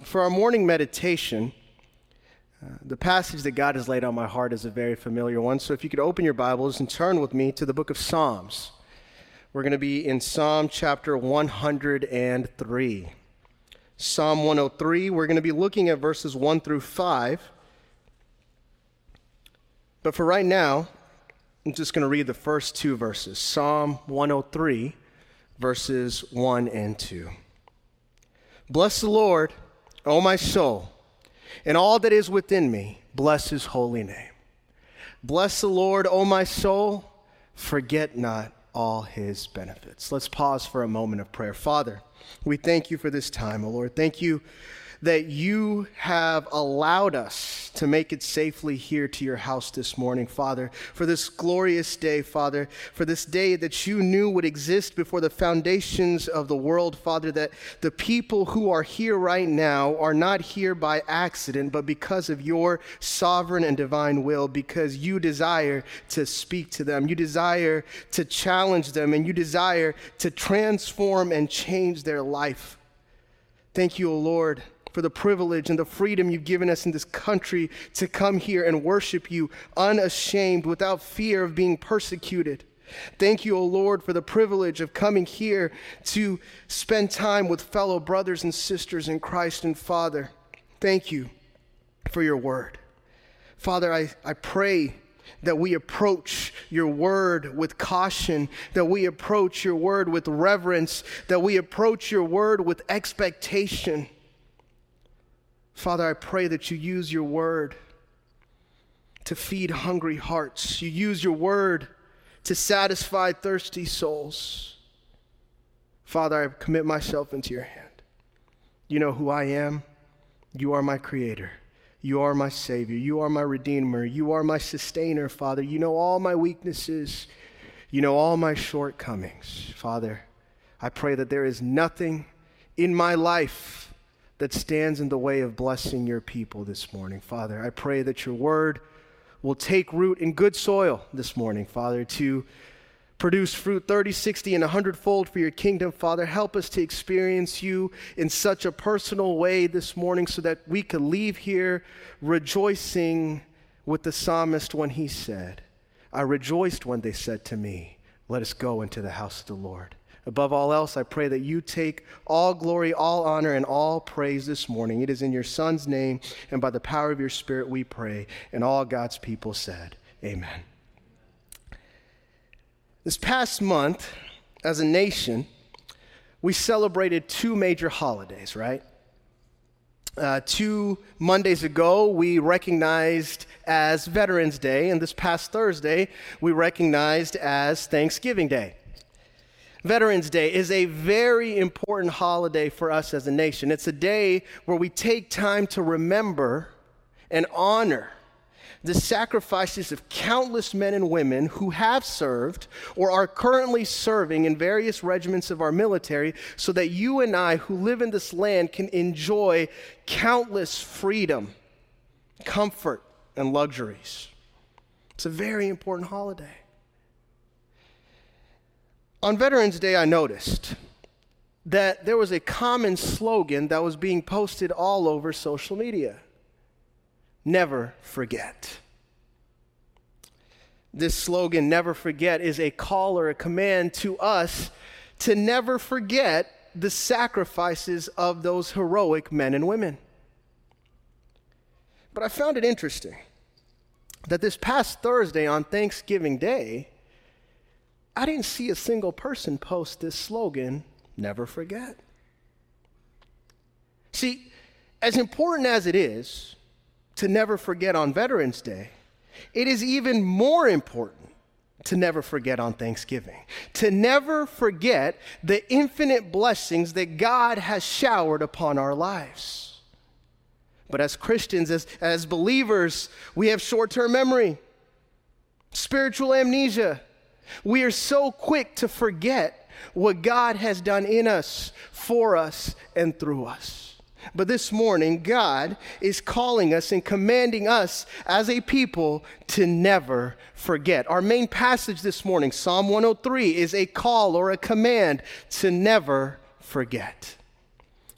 For our morning meditation, the passage that God has laid on my heart is a very familiar one. So if you could open your Bibles and turn with me to the book of Psalms. We're going to be in Psalm chapter 103. Psalm 103, we're going to be looking at verses 1 through 5. But for right now, I'm just going to read the first two verses. Psalm 103, verses 1 and 2. Bless the Lord, O my soul, and all that is within me, bless his holy name. Bless the Lord, O my soul, forget not all his benefits. Let's pause for a moment of prayer. Father, we thank you for this time, O Lord. Thank you that you have allowed us to make it safely here to your house this morning, Father, for this glorious day, Father, for this day that you knew would exist before the foundations of the world, Father, that the people who are here right now are not here by accident, but because of your sovereign and divine will, because you desire to speak to them, you desire to challenge them, and you desire to transform and change their life. Thank you, O Lord, for the privilege and the freedom you've given us in this country to come here and worship you unashamed, without fear of being persecuted. Thank you, O Lord, for the privilege of coming here to spend time with fellow brothers and sisters in Christ. And Father, thank you for your word. Father, I pray that we approach your word with caution, that we approach your word with reverence, that we approach your word with expectation. Father, I pray that you use your word to feed hungry hearts. You use your word to satisfy thirsty souls. Father, I commit myself into your hand. You know who I am. You are my creator. You are my savior. You are my redeemer. You are my sustainer, Father. You know all my weaknesses. You know all my shortcomings. Father, I pray that there is nothing in my life that stands in the way of blessing your people this morning. Father, I pray that your word will take root in good soil this morning, Father, to produce fruit 30, 60, and 100-fold for your kingdom. Father, help us to experience you in such a personal way this morning so that we could leave here rejoicing with the psalmist when he said, I rejoiced when they said to me, let us go into the house of the Lord. Above all else, I pray that you take all glory, all honor, and all praise this morning. It is in your Son's name and by the power of your Spirit we pray. And all God's people said, amen. This past month, as a nation, we celebrated two major holidays, right? 2 Mondays ago, we recognized as Veterans Day, and this past Thursday, we recognized as Thanksgiving Day. Veterans Day is a very important holiday for us as a nation. It's a day where we take time to remember and honor the sacrifices of countless men and women who have served or are currently serving in various regiments of our military so that you and I who live in this land can enjoy countless freedom, comfort, and luxuries. It's a very important holiday. On Veterans Day, I noticed that there was a common slogan that was being posted all over social media. Never forget. This slogan, never forget, is a call or a command to us to never forget the sacrifices of those heroic men and women. But I found it interesting that this past Thursday on Thanksgiving Day, I didn't see a single person post this slogan, never forget. See, as important as it is to never forget on Veterans Day, it is even more important to never forget on Thanksgiving, to never forget the infinite blessings that God has showered upon our lives. But as Christians, as believers, we have short-term memory, spiritual amnesia. We are so quick to forget what God has done in us, for us, and through us. But this morning, God is calling us and commanding us as a people to never forget. Our main passage this morning, Psalm 103, is a call or a command to never forget.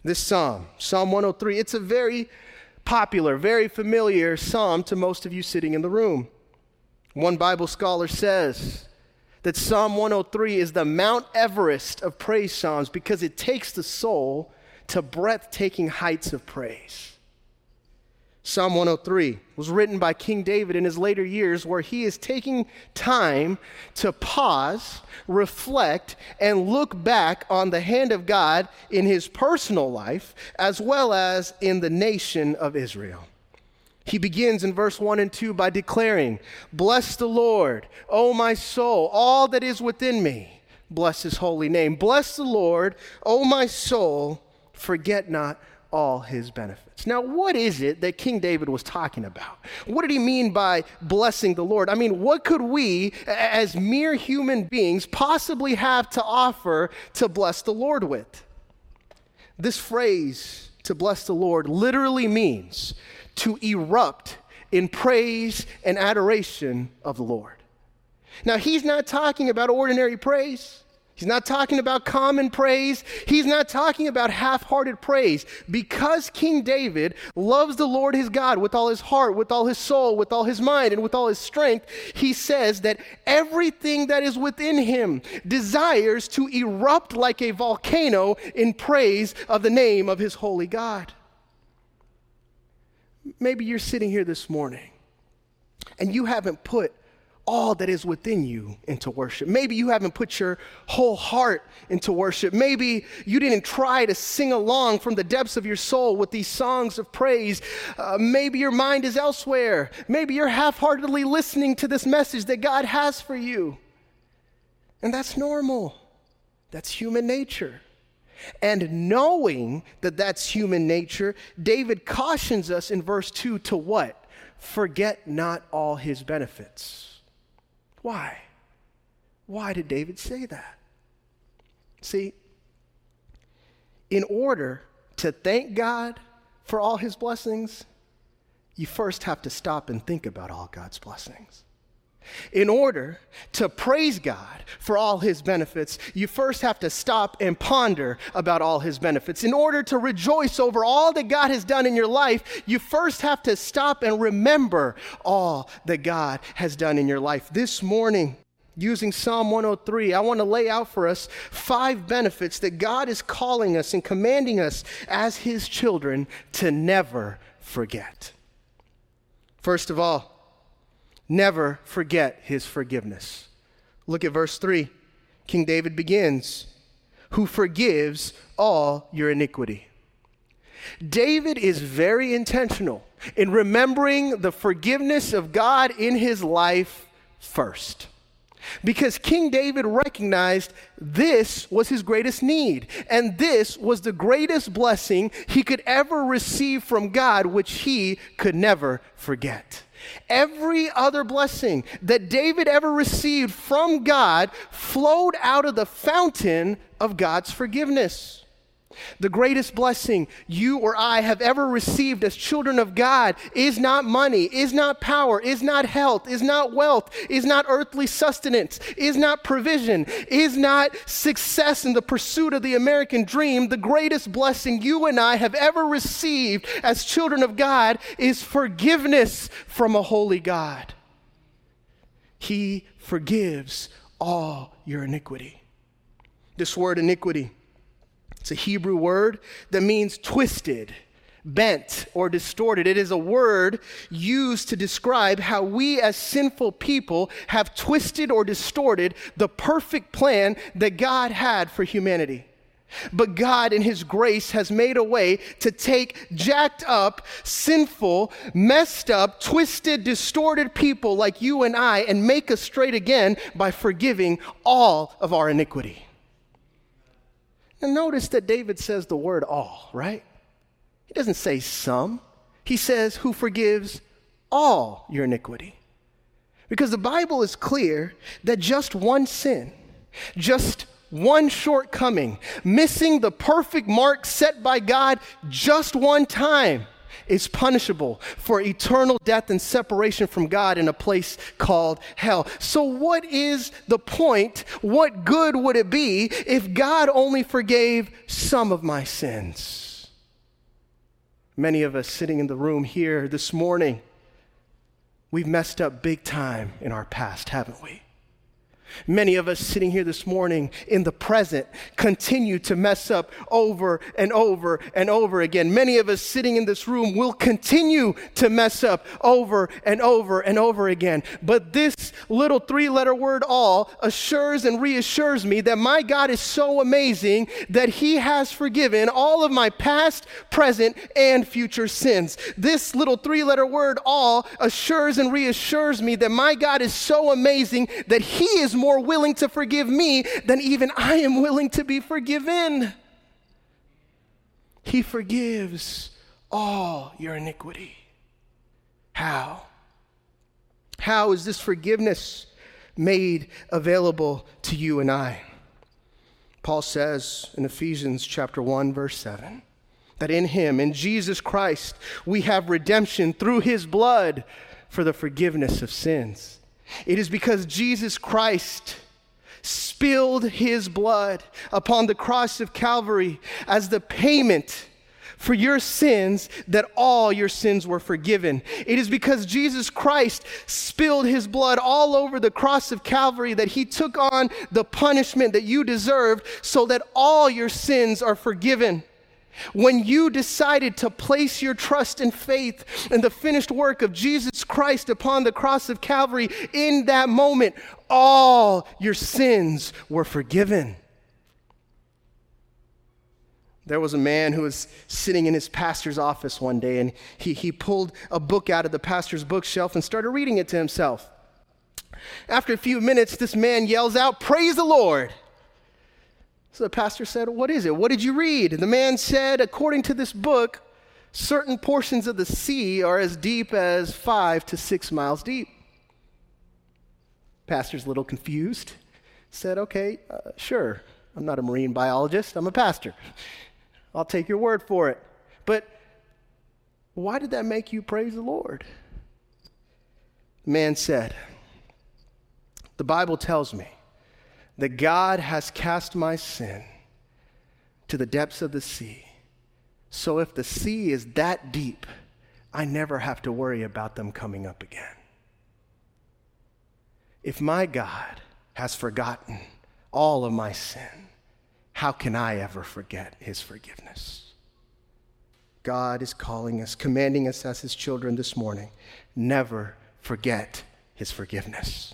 This psalm, Psalm 103, it's a very popular, very familiar psalm to most of you sitting in the room. One Bible scholar says that Psalm 103 is the Mount Everest of praise psalms because it takes the soul to breathtaking heights of praise. Psalm 103 was written by King David in his later years, where he is taking time to pause, reflect, and look back on the hand of God in his personal life as well as in the nation of Israel. He begins in verse 1 and 2 by declaring, "Bless the Lord, O my soul, all that is within me. Bless his holy name. Bless the Lord, O my soul, forget not all his benefits." Now, what is it that King David was talking about? What did he mean by blessing the Lord? I mean, what could we, as mere human beings, possibly have to offer to bless the Lord with? This phrase, to bless the Lord, literally means to erupt in praise and adoration of the Lord. Now, he's not talking about ordinary praise. He's not talking about common praise. He's not talking about half-hearted praise. Because King David loves the Lord his God with all his heart, with all his soul, with all his mind, and with all his strength, he says that everything that is within him desires to erupt like a volcano in praise of the name of his holy God. Maybe you're sitting here this morning and you haven't put all that is within you into worship. Maybe you haven't put your whole heart into worship. Maybe you didn't try to sing along from the depths of your soul with these songs of praise. Maybe your mind is elsewhere. Maybe you're half-heartedly listening to this message that God has for you. And that's normal. That's human nature. And knowing that that's human nature, David cautions us in verse 2 to what? Forget not all his benefits. Why? Why did David say that? See, in order to thank God for all his blessings, you first have to stop and think about all God's blessings. In order to praise God for all his benefits, you first have to stop and ponder about all his benefits. In order to rejoice over all that God has done in your life, you first have to stop and remember all that God has done in your life. This morning, using Psalm 103, I want to lay out for us 5 benefits that God is calling us and commanding us as his children to never forget. First of all, never forget his forgiveness. Look at verse 3. King David begins, "Who forgives all your iniquity." David is very intentional in remembering the forgiveness of God in his life first. Because King David recognized this was his greatest need, and this was the greatest blessing he could ever receive from God, which he could never forget. Every other blessing that David ever received from God flowed out of the fountain of God's forgiveness. The greatest blessing you or I have ever received as children of God is not money, is not power, is not health, is not wealth, is not earthly sustenance, is not provision, is not success in the pursuit of the American dream. The greatest blessing you and I have ever received as children of God is forgiveness from a holy God. He forgives all your iniquity. This word iniquity, it's a Hebrew word that means twisted, bent, or distorted. It is a word used to describe how we as sinful people have twisted or distorted the perfect plan that God had for humanity. But God in his grace has made a way to take jacked up, sinful, messed up, twisted, distorted people like you and I and make us straight again by forgiving all of our iniquity. And notice that David says the word all, right? He doesn't say some. He says who forgives all your iniquity. Because the Bible is clear that just one sin, just one shortcoming, missing the perfect mark set by God just one time, is punishable for eternal death and separation from God in a place called hell. So what is the point? What good would it be if God only forgave some of my sins? Many of us sitting in the room here this morning, we've messed up big time in our past, haven't we? Many of us sitting here this morning in the present continue to mess up over and over and over again. Many of us sitting in this room will continue to mess up over and over and over again. But this little three-letter word, all, assures and reassures me that my God is so amazing that he has forgiven all of my past, present, and future sins. This little three-letter word, all, assures and reassures me that my God is so amazing that he is more willing to forgive me than even I am willing to be forgiven. He forgives all your iniquity. How? How is this forgiveness made available to you and I? Paul says in Ephesians chapter 1, verse 7, that in him, in Jesus Christ, we have redemption through his blood for the forgiveness of sins. It is because Jesus Christ spilled his blood upon the cross of Calvary as the payment for your sins that all your sins were forgiven. It is because Jesus Christ spilled his blood all over the cross of Calvary that he took on the punishment that you deserved so that all your sins are forgiven. When you decided to place your trust and faith in the finished work of Jesus Christ upon the cross of Calvary, in that moment, all your sins were forgiven. There was a man who was sitting in his pastor's office one day, and he pulled a book out of the pastor's bookshelf and started reading it to himself. After a few minutes, this man yells out, "Praise the Lord." So the pastor said, "What is it? What did you read?" And the man said, "According to this book, certain portions of the sea are as deep as 5 to 6 miles deep." Pastor's a little confused. Said, "Okay, sure. I'm not a marine biologist. I'm a pastor. I'll take your word for it. But why did that make you praise the Lord?" The man said, "The Bible tells me that God has cast my sin to the depths of the sea. So if the sea is that deep, I never have to worry about them coming up again. If my God has forgotten all of my sin, how can I ever forget his forgiveness?" God is calling us, commanding us as his children this morning, never forget his forgiveness.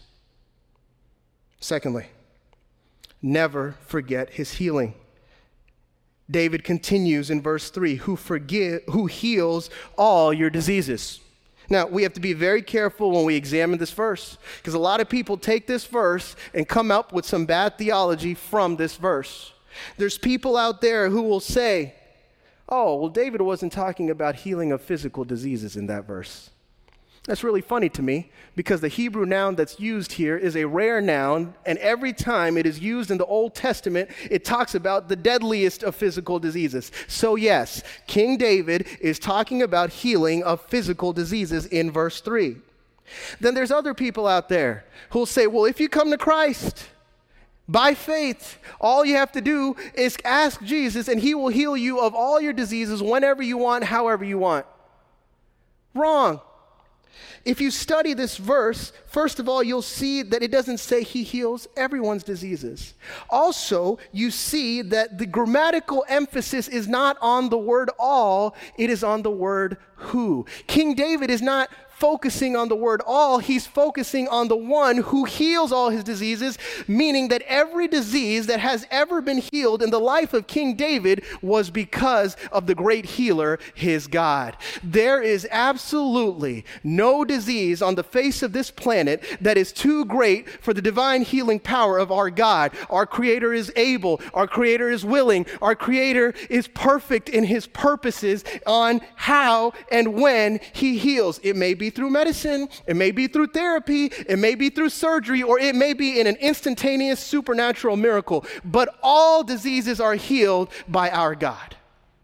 Secondly, never forget his healing. David continues in verse 3, who heals all your diseases. Now, we have to be very careful when we examine this verse, because a lot of people take this verse and come up with some bad theology from this verse. There's people out there who will say, "Oh, well, David wasn't talking about healing of physical diseases in that verse." That's really funny to me, because the Hebrew noun that's used here is a rare noun, and every time it is used in the Old Testament, it talks about the deadliest of physical diseases. So yes, King David is talking about healing of physical diseases in verse 3. Then there's other people out there who'll say, well, if you come to Christ by faith, all you have to do is ask Jesus, and he will heal you of all your diseases whenever you want, however you want. Wrong. If you study this verse, first of all, you'll see that it doesn't say he heals everyone's diseases. Also, you see that the grammatical emphasis is not on the word all, it is on the word who. King David is not focusing on the word all, he's focusing on the one who heals all his diseases, meaning that every disease that has ever been healed in the life of King David was because of the great healer, his God. There is absolutely no disease on the face of this planet that is too great for the divine healing power of our God. Our Creator is able, our Creator is willing, our Creator is perfect in his purposes on how and when he heals. It may be through medicine, it may be through therapy, it may be through surgery, or it may be in an instantaneous supernatural miracle. But all diseases are healed by our God.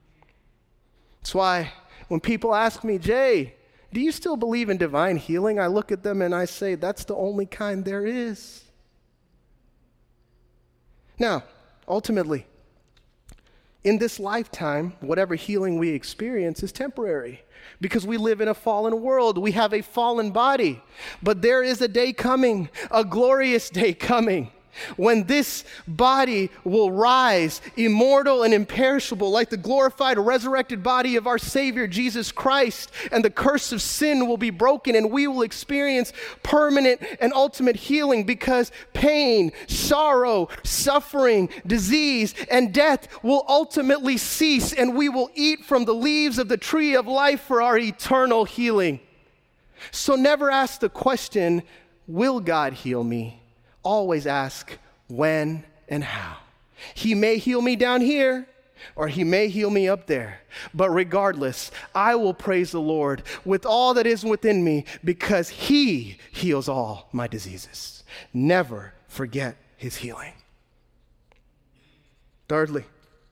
That's why when people ask me, "Jay, do you still believe in divine healing?" I look at them and I say, that's the only kind there is. Now, ultimately, in this lifetime, whatever healing we experience is temporary because we live in a fallen world. We have a fallen body. But there is a day coming, a glorious day coming, when this body will rise immortal and imperishable like the glorified, resurrected body of our Savior, Jesus Christ, and the curse of sin will be broken, and we will experience permanent and ultimate healing because pain, sorrow, suffering, disease, and death will ultimately cease, and we will eat from the leaves of the tree of life for our eternal healing. So never ask the question, will God heal me? Always ask when and how. He may heal me down here, or he may heal me up there. But regardless, I will praise the Lord with all that is within me because he heals all my diseases. Never forget his healing. Thirdly,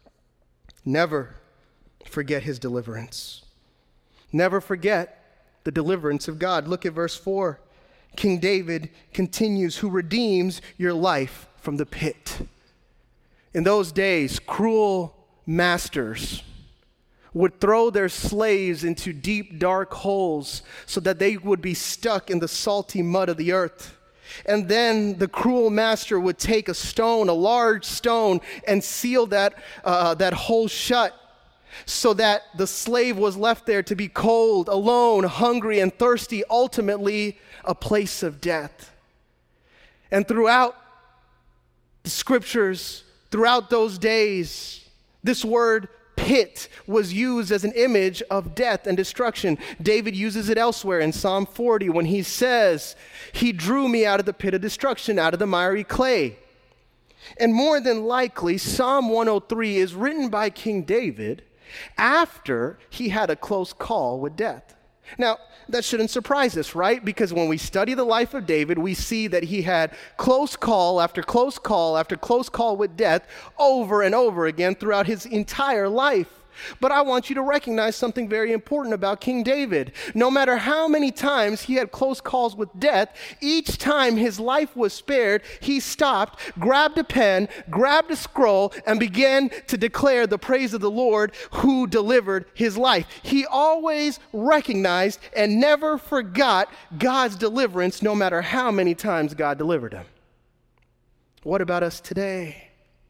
never forget his deliverance. Never forget the deliverance of God. Look at verse 4. King David continues, who redeems your life from the pit. In those days, cruel masters would throw their slaves into deep, dark holes so that they would be stuck in the salty mud of the earth. And then the cruel master would take a stone, a large stone, and seal that hole shut, so that the slave was left there to be cold, alone, hungry, and thirsty, ultimately a place of death. And throughout the scriptures, throughout those days, this word pit was used as an image of death and destruction. David uses it elsewhere in Psalm 40 when he says, he drew me out of the pit of destruction, out of the miry clay. And more than likely, Psalm 103 is written by King David after he had a close call with death. Now, that shouldn't surprise us, right? Because when we study the life of David, we see that he had close call after close call after close call with death over and over again throughout his entire life. But I want you to recognize something very important about King David. No matter how many times he had close calls with death, each time his life was spared, he stopped, grabbed a pen, grabbed a scroll, and began to declare the praise of the Lord who delivered his life. He always recognized and never forgot God's deliverance, no matter how many times God delivered him. What about us today?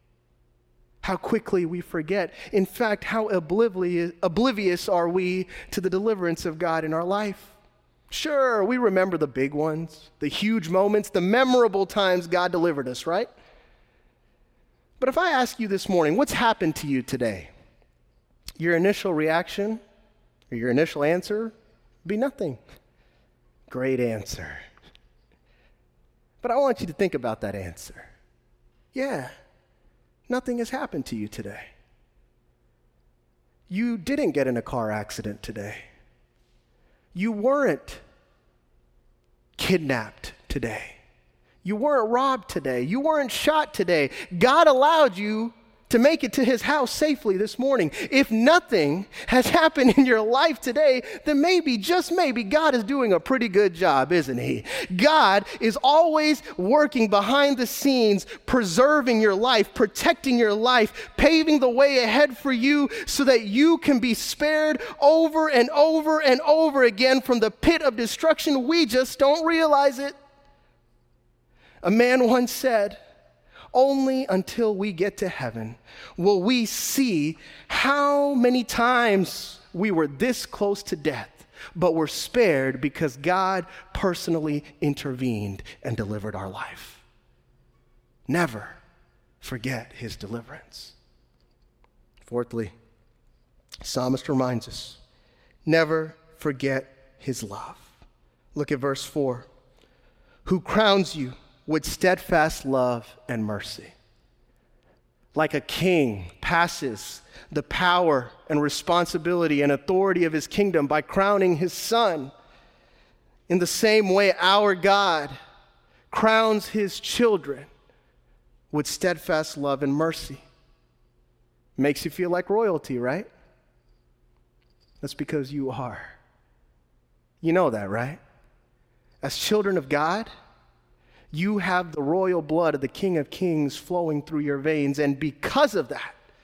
How quickly we forget. In fact, how oblivious are we to the deliverance of God in our life? Sure, we remember the big ones, the huge moments, the memorable times God delivered us, right? But if I ask you this morning, what's happened to you today? Your initial reaction or your initial answer would be nothing. Great answer. But I want you to think about that answer. Yeah. Nothing has happened to you today. You didn't get in a car accident today. You weren't kidnapped today. You weren't robbed today. You weren't shot today. God allowed you to make it to his house safely this morning. If nothing has happened in your life today, then maybe, just maybe, God is doing a pretty good job, isn't he? God is always working behind the scenes, preserving your life, protecting your life, paving the way ahead for you so that you can be spared over and over and over again from the pit of destruction. We just don't realize it. A man once said, only until we get to heaven will we see how many times we were this close to death, but were spared because God personally intervened and delivered our life. Never forget his deliverance. Fourthly, psalmist reminds us, never forget his love. Look at verse 4. Who crowns you with steadfast love and mercy. Like a king passes the power and responsibility and authority of his kingdom by crowning his son. In the same way, our God crowns his children with steadfast love and mercy. Makes you feel like royalty, right? That's because you are. You know that, right? As children of God, you have the royal blood of the King of Kings flowing through your veins, and because of that,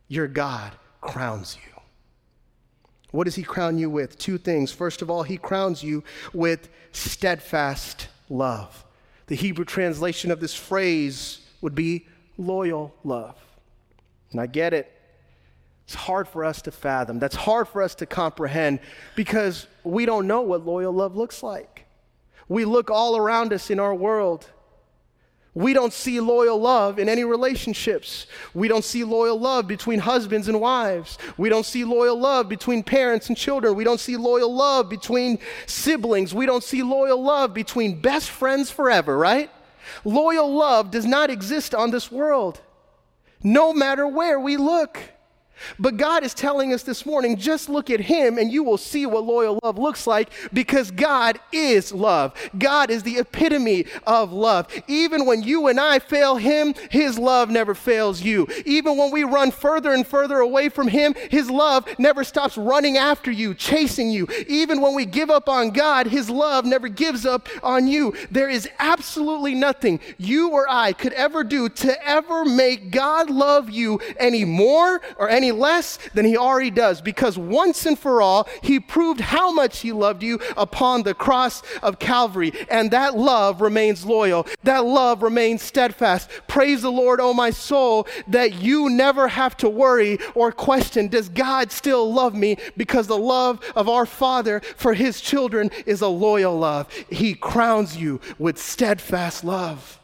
your God crowns you. What does he crown you with? Two things. First of all, he crowns you with steadfast love. The Hebrew translation of this phrase would be loyal love. And I get it. It's hard for us to fathom. That's hard for us to comprehend because we don't know what loyal love looks like. We look all around us in our world. We don't see loyal love in any relationships. We don't see loyal love between husbands and wives. We don't see loyal love between parents and children. We don't see loyal love between siblings. We don't see loyal love between best friends forever, right? Loyal love does not exist on this world, no matter where we look. But God is telling us this morning, just look at him and you will see what loyal love looks like, because God is love. God is the epitome of love. Even when you and I fail him, his love never fails you. Even when we run further and further away from him, his love never stops running after you, chasing you. Even when we give up on God, his love never gives up on you. There is absolutely nothing you or I could ever do to ever make God love you any more or any less than he already does, because once and for all, he proved how much he loved you upon the cross of Calvary, and that love remains loyal. That love remains steadfast. Praise the Lord, oh my soul, that you never have to worry or question, does God still love me? Because the love of our Father for his children is a loyal love. He crowns you with steadfast love.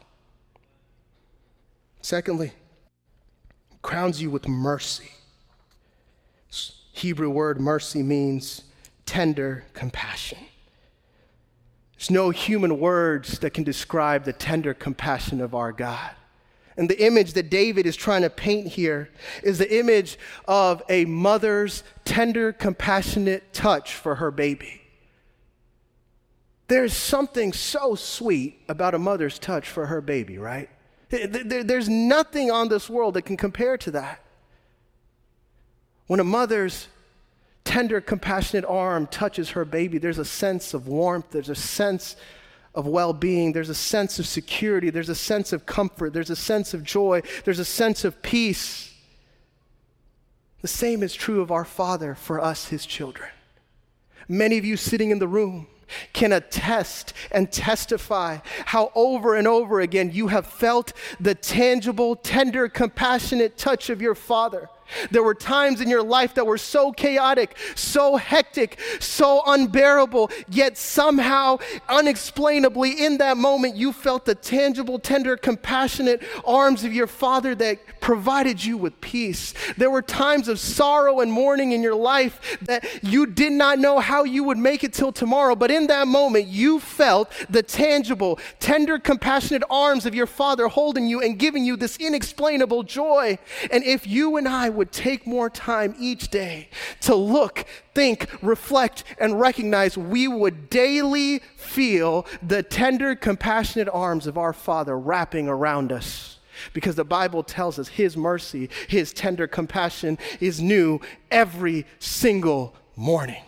Secondly, crowns you with mercy. Hebrew word mercy means tender compassion. There's no human words that can describe the tender compassion of our God. And the image that David is trying to paint here is the image of a mother's tender, compassionate touch for her baby. There's something so sweet about a mother's touch for her baby, right? There's nothing on this world that can compare to that. When a mother's tender, compassionate arm touches her baby, there's a sense of warmth, there's a sense of well-being, there's a sense of security, there's a sense of comfort, there's a sense of joy, there's a sense of peace. The same is true of our Father for us, his children. Many of you sitting in the room can attest and testify how over and over again you have felt the tangible, tender, compassionate touch of your Father. There were times in your life that were so chaotic, so hectic, so unbearable, yet somehow, unexplainably, in that moment, you felt the tangible, tender, compassionate arms of your Father that provided you with peace. There were times of sorrow and mourning in your life that you did not know how you would make it till tomorrow, but in that moment, you felt the tangible, tender, compassionate arms of your Father holding you and giving you this inexplainable joy. And if you and I would take more time each day to look, think, reflect, and recognize, we would daily feel the tender, compassionate arms of our Father wrapping around us. Because the Bible tells us his mercy, his tender compassion is new every single morning.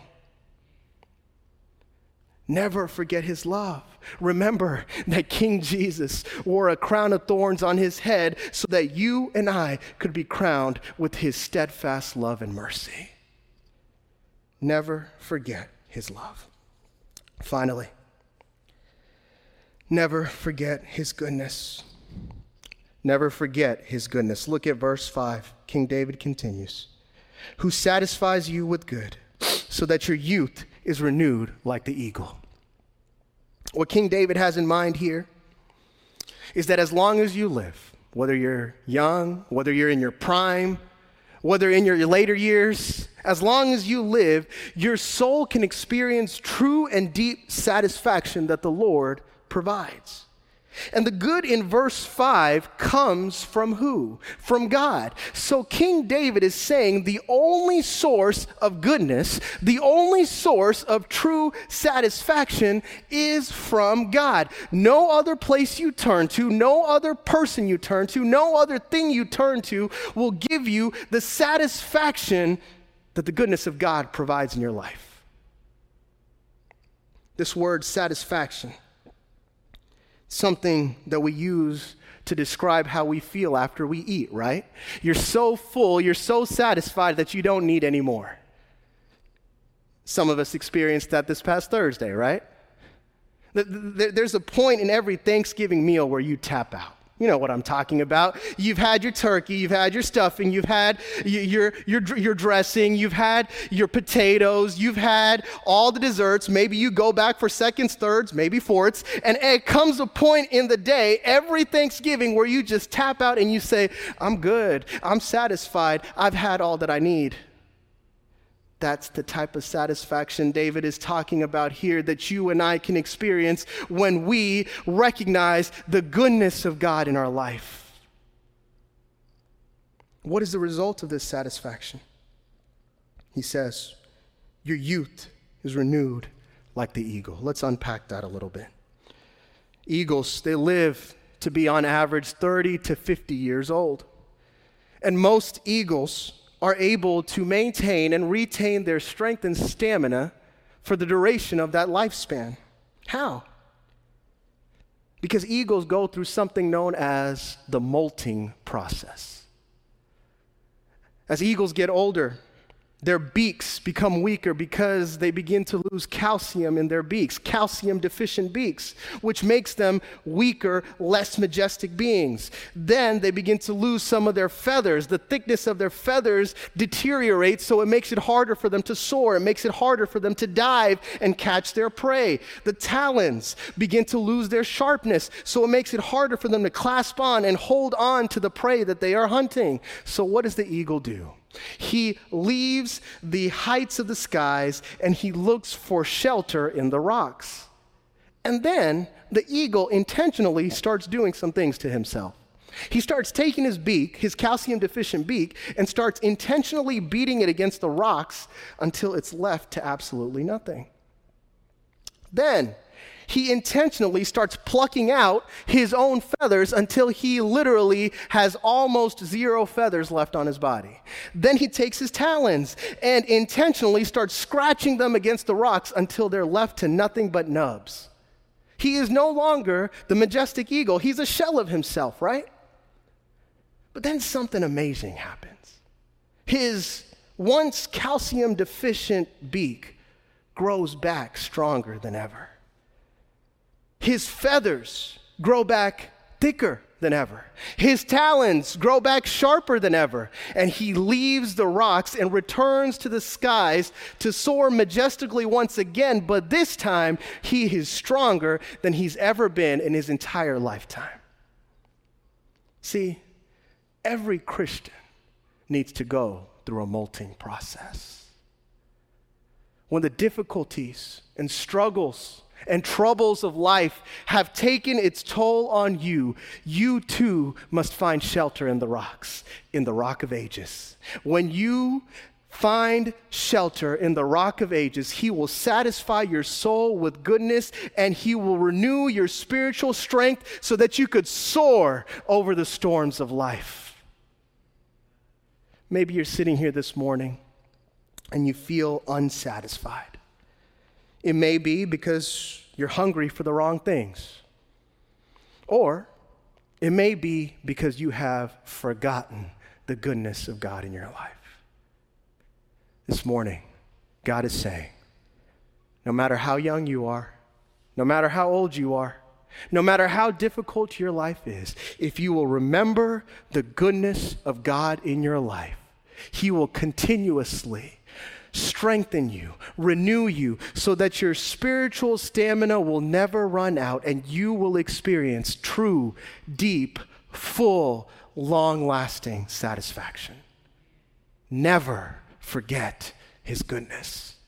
Never forget his love. Remember that King Jesus wore a crown of thorns on his head so that you and I could be crowned with his steadfast love and mercy. Never forget his love. Finally, never forget his goodness. Never forget his goodness. Look at verse 5. King David continues, who satisfies you with good, so that your youth is renewed like the eagle. What King David has in mind here is that as long as you live, whether you're young, whether you're in your prime, whether in your later years, as long as you live, your soul can experience true and deep satisfaction that the Lord provides. And the good in verse 5 comes from who? From God. So King David is saying the only source of goodness, the only source of true satisfaction is from God. No other place you turn to, no other person you turn to, no other thing you turn to will give you the satisfaction that the goodness of God provides in your life. This word satisfaction, something that we use to describe how we feel after we eat, right? You're so full, you're so satisfied that you don't need any more. Some of us experienced that this past Thursday, right? There's a point in every Thanksgiving meal where you tap out. You know what I'm talking about. You've had your turkey, you've had your stuffing, you've had your dressing, you've had your potatoes, you've had all the desserts. Maybe you go back for seconds, thirds, maybe fourths, and it comes a point in the day, every Thanksgiving, where you just tap out and you say, I'm good, I'm satisfied, I've had all that I need. That's the type of satisfaction David is talking about here that you and I can experience when we recognize the goodness of God in our life. What is the result of this satisfaction? He says, your youth is renewed like the eagle. Let's unpack that a little bit. Eagles, they live to be on average 30 to 50 years old. And most eagles are able to maintain and retain their strength and stamina for the duration of that lifespan. How? Because eagles go through something known as the molting process. As eagles get older, their beaks become weaker because they begin to lose calcium in their beaks, calcium-deficient beaks, which makes them weaker, less majestic beings. Then they begin to lose some of their feathers. The thickness of their feathers deteriorates, so it makes it harder for them to soar. It makes it harder for them to dive and catch their prey. The talons begin to lose their sharpness, so it makes it harder for them to clasp on and hold on to the prey that they are hunting. So what does the eagle do? He leaves the heights of the skies and he looks for shelter in the rocks. And then the eagle intentionally starts doing some things to himself. He starts taking his beak, his calcium-deficient beak, and starts intentionally beating it against the rocks until it's left to absolutely nothing. Then he intentionally starts plucking out his own feathers until he literally has almost zero feathers left on his body. Then he takes his talons and intentionally starts scratching them against the rocks until they're left to nothing but nubs. He is no longer the majestic eagle. He's a shell of himself, right? But then something amazing happens. His once calcium-deficient beak grows back stronger than ever. His feathers grow back thicker than ever. His talons grow back sharper than ever. And he leaves the rocks and returns to the skies to soar majestically once again, but this time he is stronger than he's ever been in his entire lifetime. See, every Christian needs to go through a molting process. When the difficulties and struggles and troubles of life have taken its toll on you, you too must find shelter in the rocks, in the rock of ages. When you find shelter in the rock of ages, he will satisfy your soul with goodness and he will renew your spiritual strength so that you could soar over the storms of life. Maybe you're sitting here this morning and you feel unsatisfied. It may be because you're hungry for the wrong things. Or it may be because you have forgotten the goodness of God in your life. This morning, God is saying, no matter how young you are, no matter how old you are, no matter how difficult your life is, if you will remember the goodness of God in your life, he will continuously strengthen you, renew you, so that your spiritual stamina will never run out and you will experience true, deep, full, long-lasting satisfaction. Never forget his goodness.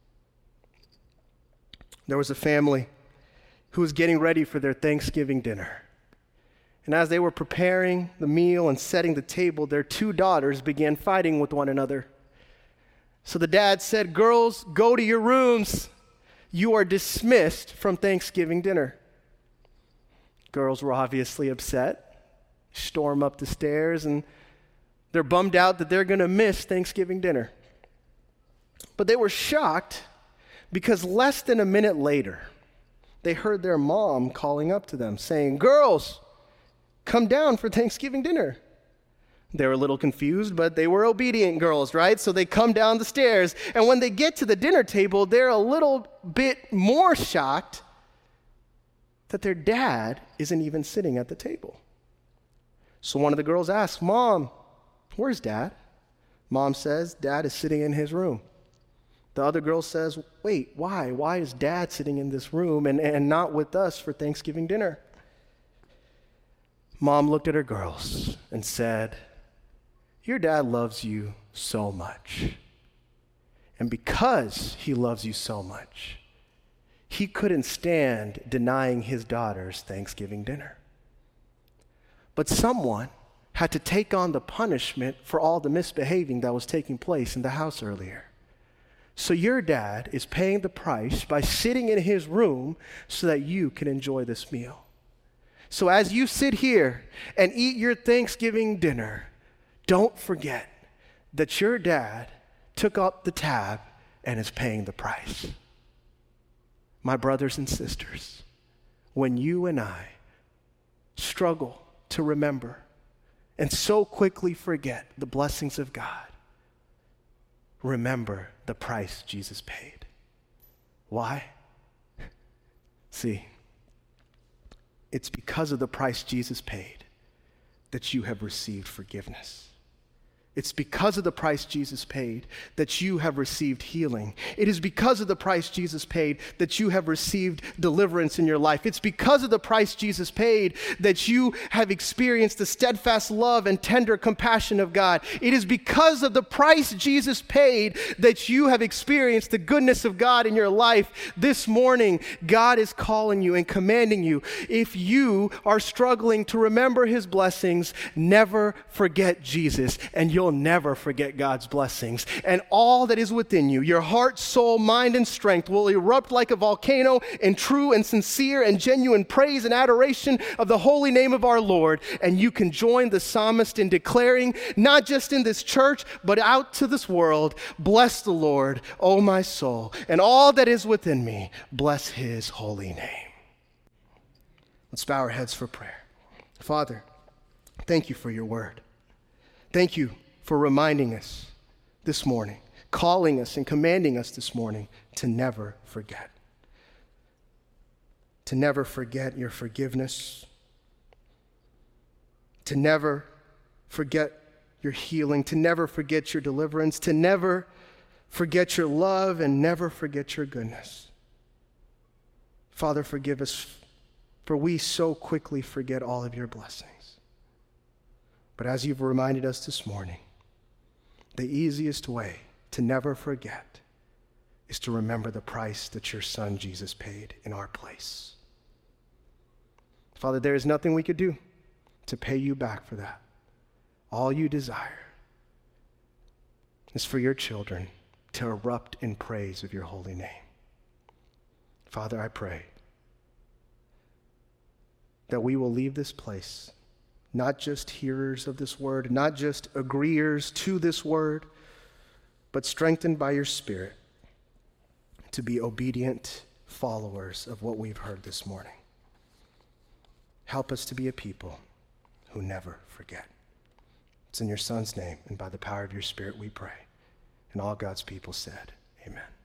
There was a family who was getting ready for their Thanksgiving dinner. And as they were preparing the meal and setting the table, their two daughters began fighting with one another. So the dad said, "Girls, go to your rooms. You are dismissed from Thanksgiving dinner." Girls were obviously upset, storm up the stairs, and they're bummed out that they're going to miss Thanksgiving dinner. But they were shocked because less than a minute later, they heard their mom calling up to them saying, "Girls, come down for Thanksgiving dinner. They were a little confused, but they were obedient girls, right? So they come down the stairs. And when they get to the dinner table, they're a little bit more shocked that their dad isn't even sitting at the table. So one of the girls asks, Mom, where's Dad? Mom says, Dad is sitting in his room. The other girl says, wait, why? Why is Dad sitting in this room and not with us for Thanksgiving dinner? Mom looked at her girls and said, your dad loves you so much. And because he loves you so much, he couldn't stand denying his daughters Thanksgiving dinner. But someone had to take on the punishment for all the misbehaving that was taking place in the house earlier. So your dad is paying the price by sitting in his room so that you can enjoy this meal. So as you sit here and eat your Thanksgiving dinner, don't forget that your dad took up the tab and is paying the price. My brothers and sisters, when you and I struggle to remember and so quickly forget the blessings of God, remember the price Jesus paid. Why? See, it's because of the price Jesus paid that you have received forgiveness. It's because of the price Jesus paid that you have received healing. It is because of the price Jesus paid that you have received deliverance in your life. It's because of the price Jesus paid that you have experienced the steadfast love and tender compassion of God. It is because of the price Jesus paid that you have experienced the goodness of God in your life. This morning, God is calling you and commanding you, if you are struggling to remember his blessings, never forget Jesus, and you'll never forget God's blessings. And all that is within you, your heart, soul, mind, and strength, will erupt like a volcano in true and sincere and genuine praise and adoration of the holy name of our Lord. And you can join the psalmist in declaring, not just in this church, but out to this world, bless the Lord, O my soul, and all that is within me, bless his holy name. Let's bow our heads for prayer. Father, thank you for your word. Thank you for reminding us this morning, calling us and commanding us this morning to never forget. To never forget your forgiveness. To never forget your healing. To never forget your deliverance. To never forget your love and never forget your goodness. Father, forgive us, for we so quickly forget all of your blessings. But as you've reminded us this morning, the easiest way to never forget is to remember the price that your son Jesus paid in our place. Father, there is nothing we could do to pay you back for that. All you desire is for your children to erupt in praise of your holy name. Father, I pray that we will leave this place not just hearers of this word, not just agreeers to this word, but strengthened by your Spirit to be obedient followers of what we've heard this morning. Help us to be a people who never forget. It's in your Son's name and by the power of your Spirit we pray. And all God's people said, amen.